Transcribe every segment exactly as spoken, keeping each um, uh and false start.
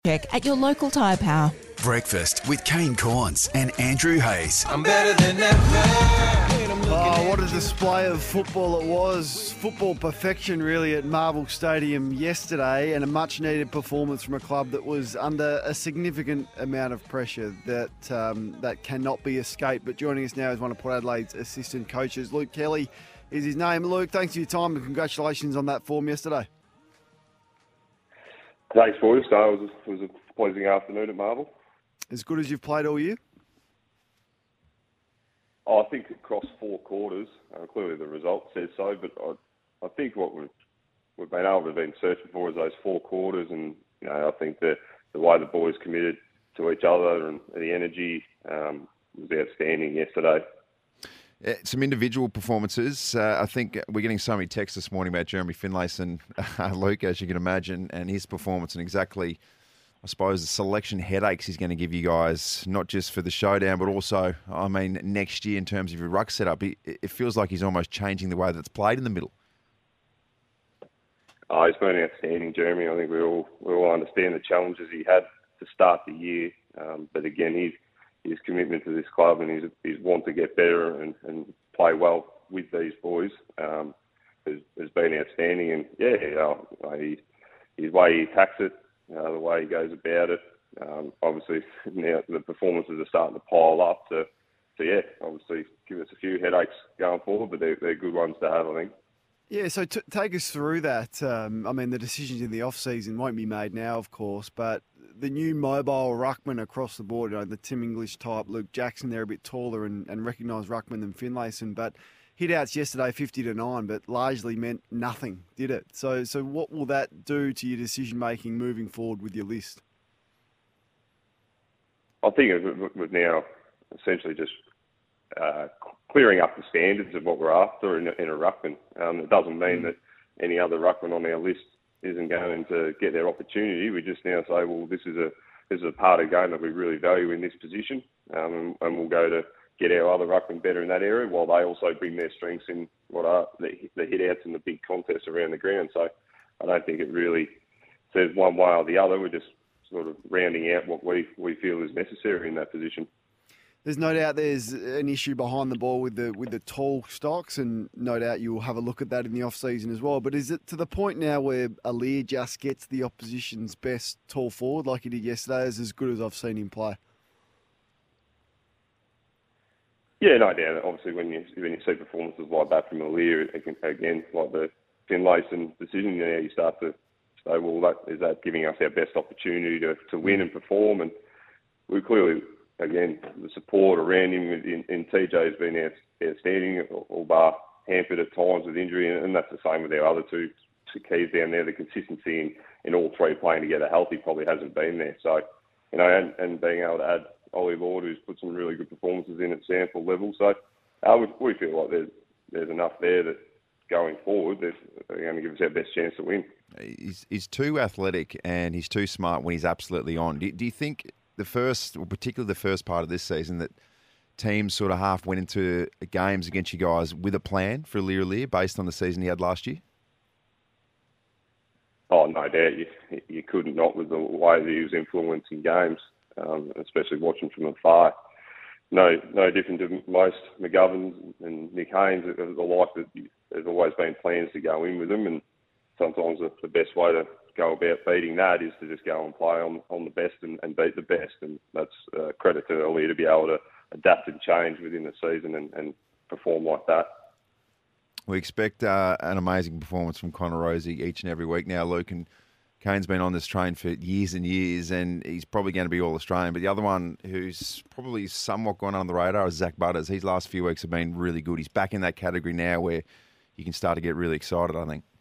Check at your local Tyre Power. Breakfast with Kane Corns and Andrew Hayes. I'm better than ever. Oh, what a display of football it was. Football perfection, really, at Marvel Stadium yesterday, and a much-needed performance from a club that was under a significant amount of pressure that um, that cannot be escaped. But joining us now is one of Port Adelaide's assistant coaches. Luke Kelly is his name. Luke, thanks for your time and congratulations on that form yesterday. Thanks, boys. So it was, it was a pleasing afternoon at Marvel. As good as you've played all year? Oh, I think across four quarters, uh, clearly the result says so, but I, I think what we've, we've been able to have been searching for is those four quarters, and you know, I think the, the way the boys committed to each other and the energy um, was outstanding yesterday. Uh, some individual performances. Uh, I think we're getting so many texts this morning about Jeremy Finlayson, uh, Luke, as you can imagine, and his performance and exactly, I suppose, the selection headaches he's going to give you guys, not just for the showdown, but also, I mean, next year in terms of your ruck setup. It, it feels like he's almost changing the way that it's played in the middle. Oh, he's been outstanding, Jeremy. I think we all we all understand the challenges he had to start the year, um, but again, he's his commitment to this club and his, his want to get better and, and play well with these boys um, has, has been outstanding. And yeah, you know, he, his way he attacks it, uh, the way he goes about it. Um, obviously, now the performances are starting to pile up. So, so yeah, obviously give us a few headaches going forward, but they're, they're good ones to have, I think. Yeah, so t- take us through that. Um, I mean, the decisions in the off-season won't be made now, of course, but the new mobile ruckman across the board, you know, the Tim English type, Luke Jackson, they're a bit taller and, and recognised ruckman than Finlayson, but hit-outs yesterday fifty to nine, but largely meant nothing, did it? So so what will that do to your decision-making moving forward with your list? I think we've now essentially just uh, clearing up the standards of what we're after in a, in a ruckman. Um, it doesn't mean that any other ruckman on our list isn't going to get their opportunity. We just now say, well, this is a this is a part of the game that we really value in this position, um, and, and we'll go to get our other ruckman better in that area, while they also bring their strengths in what are the, the hit-outs and the big contests around the ground. So I don't think it really says one way or the other. We're just sort of rounding out what we, we feel is necessary in that position. There's no doubt there's an issue behind the ball with the with the tall stocks, and no doubt you will have a look at that in the off-season as well. But is it to the point now where Aliir just gets the opposition's best tall forward like he did yesterday, is as good as I've seen him play? Yeah, no doubt. Obviously, when you when you see performances like that from Aliir, again, like the Finlayson decision, you know, you start to say, well, that, is that giving us our best opportunity to, to win and perform? And we clearly... Again, the support around him in, in T J has been outstanding, albeit hampered at times with injury, and that's the same with our other two, two keys down there. The consistency in, in all three playing together healthy probably hasn't been there. So, you know, and, and being able to add Ollie Lord, who's put some really good performances in at sample level. So uh, we, we feel like there's there's enough there that going forward, they're going to give us our best chance to win. He's, he's too athletic and he's too smart when he's absolutely on. Do, do you think... The first, or particularly the first part of this season, that teams sort of half went into games against you guys with a plan for Aliir Aliir based on the season he had last year? Oh, no doubt. You, you couldn't not with the way that he was influencing games, um, especially watching from afar. No no different to most McGoverns and Nick Haynes, the like that there's always been plans to go in with them, and sometimes the, the best way to go about beating that is to just go and play on, on the best and, and beat the best. And that's uh, credit to Aliir to be able to adapt and change within the season and, and perform like that. We expect uh, an amazing performance from Connor Rozee each and every week now, Luke. And Kane's been on this train for years and years, and he's probably going to be All-Australian. But the other one who's probably somewhat gone under the radar is Zach Butters. His last few weeks have been really good. He's back in that category now where you can start to get really excited, I think.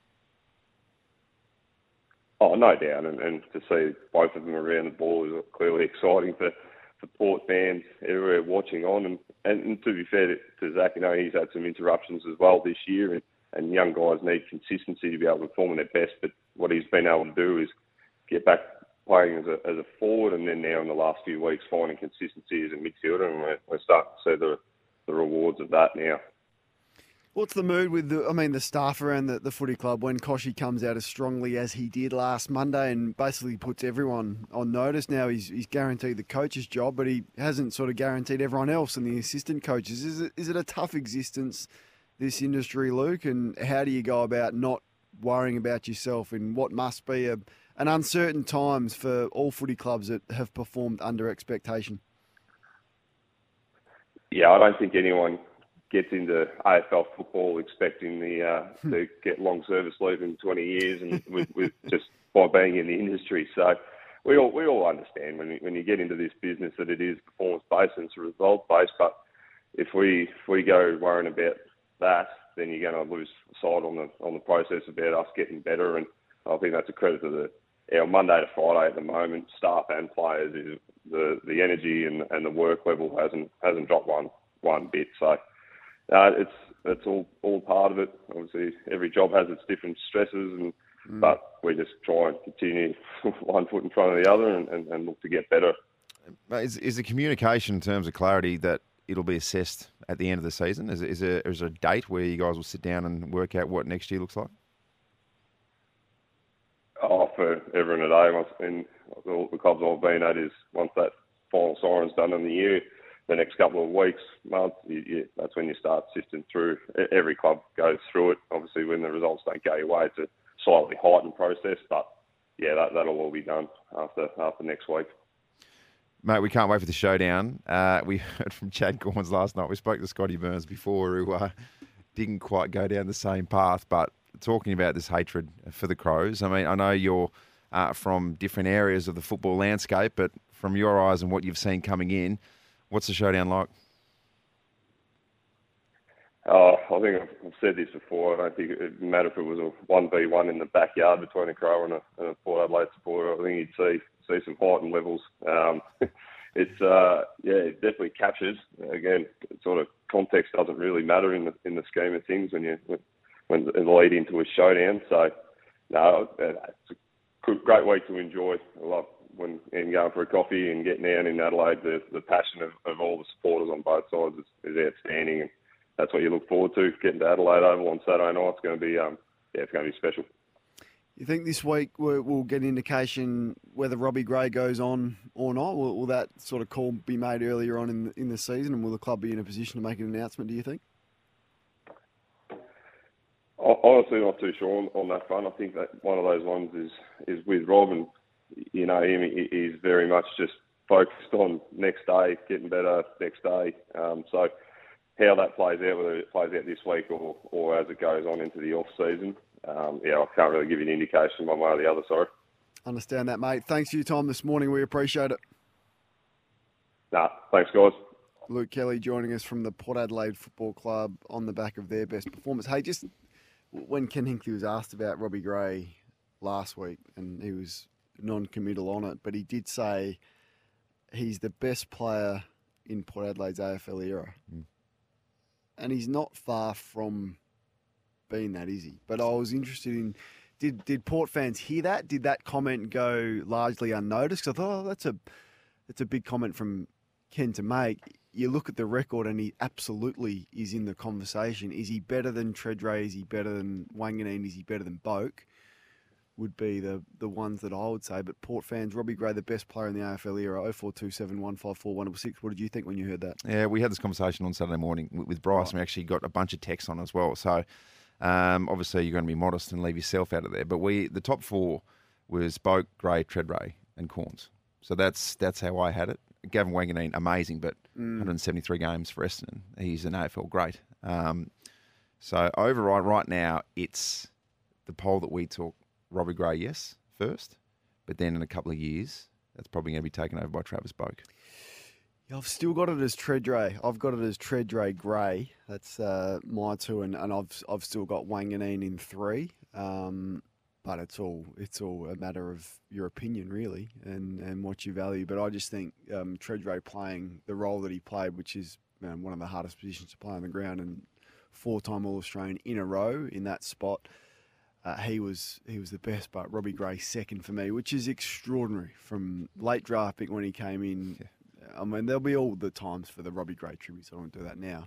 Oh, no doubt, and, and to see both of them around the ball is clearly exciting for, for Port fans everywhere watching on. And, and, and to be fair to, to Zach, you know, he's had some interruptions as well this year, and, and young guys need consistency to be able to perform at their best. But what he's been able to do is get back playing as a, as a forward, and then now in the last few weeks finding consistency as a midfielder, and we're, we're starting to see the, the rewards of that now. What's the mood with the, I mean, the staff around the, the footy club when Koshy comes out as strongly as he did last Monday and basically puts everyone on notice? Now he's, he's guaranteed the coach's job, but he hasn't sort of guaranteed everyone else and the assistant coaches. Is it, is it a tough existence, this industry, Luke? And how do you go about not worrying about yourself in what must be a, an uncertain times for all footy clubs that have performed under expectation? Yeah, I don't think anyone gets into A F L football expecting the uh, to get long service leave in twenty years and with, with just by being in the industry. So we all we all understand when you, when you get into this business that it is performance based and it's result based. But if we if we go worrying about that, then you're going to lose sight on the on the process about us getting better. And I think that's a credit to the our Monday to Friday at the moment, staff and players. Is the the energy and, and the work level hasn't hasn't dropped one one bit. So. Uh, it's it's all, all part of it. Obviously, every job has its different stresses, and mm. but we just try and continue one foot in front of the other and, and, and look to get better. Is, is the communication in terms of clarity that it'll be assessed at the end of the season? Is, is, there, is there a date where you guys will sit down and work out what next year looks like? Oh, for everyone today, and all the clubs I've been at is once that final siren's done in the year, the next couple of weeks, months, you, you, that's when you start sifting through. Every club goes through it. Obviously, when the results don't go your way, it's a slightly heightened process. But yeah, that, that'll all be done after after next week. Mate, we can't wait for the showdown. Uh, we heard from Chad Corns last night. We spoke to Scotty Burns before, who uh, didn't quite go down the same path. But talking about this hatred for the Crows, I mean, I know you're uh, from different areas of the football landscape, but from your eyes and what you've seen coming in, what's the showdown like? Oh, I think I've said this before. I don't think it would matter if it was a one v one in the backyard between a Crow and a, and a Port Adelaide supporter. I think you'd see see some heightened levels. Um, it's uh, yeah, it definitely captures. Again, sort of context doesn't really matter in the in the scheme of things when you when it lead into a showdown. So no, it's a good, great way to enjoy. I love when and going for a coffee and getting down in Adelaide. The the passion of, of all the supporters on both sides is, is outstanding, and that's what you look forward to. Getting to Adelaide Oval on Saturday night, it's going to be um yeah, it's going to be special. You think this week we'll get an indication whether Robbie Gray goes on or not? Will, will that sort of call be made earlier on in the, in the season, and will the club be in a position to make an announcement, do you think? Honestly, not too sure on, on that front. I think that one of those ones is, is with Rob, and you know him, he's very much just focused on next day, getting better next day. Um, so how that plays out, whether it plays out this week or, or as it goes on into the off-season, um, yeah, I can't really give you an indication one way or the other, sorry. Understand that, mate. Thanks for your time this morning. We appreciate it. Nah, thanks, guys. Luke Kelly joining us from the Port Adelaide Football Club on the back of their best performance. Hey, just when Ken Hinkley was asked about Robbie Gray last week, and he was non-committal on it, but he did say he's the best player in Port Adelaide's A F L era. Mm. And he's not far from being that, is he? But I was interested in, did did Port fans hear that? Did that comment go largely unnoticed? Because I thought, oh, that's a, that's a big comment from Ken to make. You look at the record and he absolutely is in the conversation. Is he better than Tredrea? Is he better than Wanganeen? Is he better than Boak? Would be the, the ones that I would say. But Port fans, Robbie Gray, the best player in the A F L era, oh four two seven, one five four, one six. What did you think when you heard that? Yeah, we had this conversation on Saturday morning with Bryce, right. And we actually got a bunch of texts on as well. So um, obviously you're going to be modest and leave yourself out of there. But we the top four was Boak, Gray, Tredrea and Corns. So that's that's how I had it. Gavin Wanganeen, amazing, but mm. one hundred seventy-three games for Essendon. He's an A F L great. Um, so overall, right now, it's the poll that we took. Robbie Gray, yes, first. But then in a couple of years, that's probably going to be taken over by Travis Boak. Yeah, I've still got it as Tredrea. I've got it as Tredrea Gray. That's uh, my two, and, and I've I've still got Wanganeen in three. Um, but it's all it's all a matter of your opinion, really, and, and what you value. But I just think um, Tredrea playing the role that he played, which is um, one of the hardest positions to play on the ground, and four-time All-Australian in a row in that spot. Uh, he was he was the best, but Robbie Gray second for me, which is extraordinary from late draft pick when he came in. Yeah. I mean, there'll be all the times for the Robbie Gray tribute, so I won't do that now.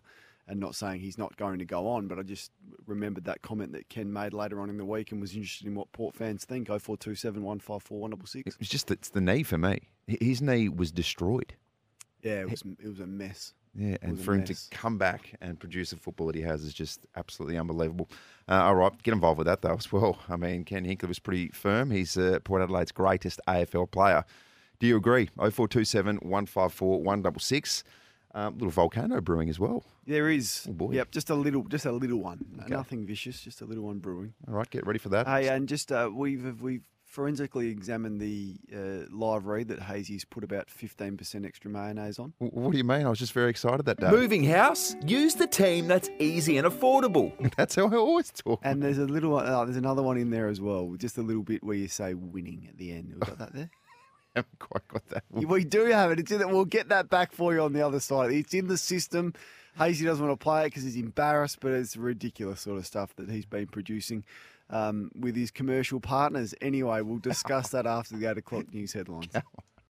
and not saying he's not going to go on, but I just remembered that comment that Ken made later on in the week and was interested in what Port fans think. oh four two seven, one five four, one six six. It's just it's the knee for me. His knee was destroyed. Yeah, it was it was a mess. Yeah, and was a for him mess. to come back and produce the football that he has is just absolutely unbelievable. Uh, all right, get involved with that though as well. I mean, Ken Hinckley was pretty firm. He's uh, Port Adelaide's greatest A F L player. Do you agree? oh four two seven, one five four, one six six. Um, little volcano brewing as well. There is. Oh, boy. Yep, just a little, just a little one. Okay. Nothing vicious, just a little one brewing. All right, get ready for that. Hey, and just uh, we've we've forensically examined the uh, live read that Hazy's put about fifteen percent extra mayonnaise on. W- What do you mean? I was just very excited that day. Moving house? Use the team that's easy and affordable. That's how I always talk. And there's a little, one- uh, there's another one in there as well, just a little bit where you say winning at the end. Have we got that there? I haven't quite got that. We do have it. It's in it. We'll get that back for you on the other side. It's in the system. Hazy doesn't want to play it because he's embarrassed, but it's ridiculous sort of stuff that he's been producing um, with his commercial partners. Anyway, we'll discuss that after the eight o'clock news headlines.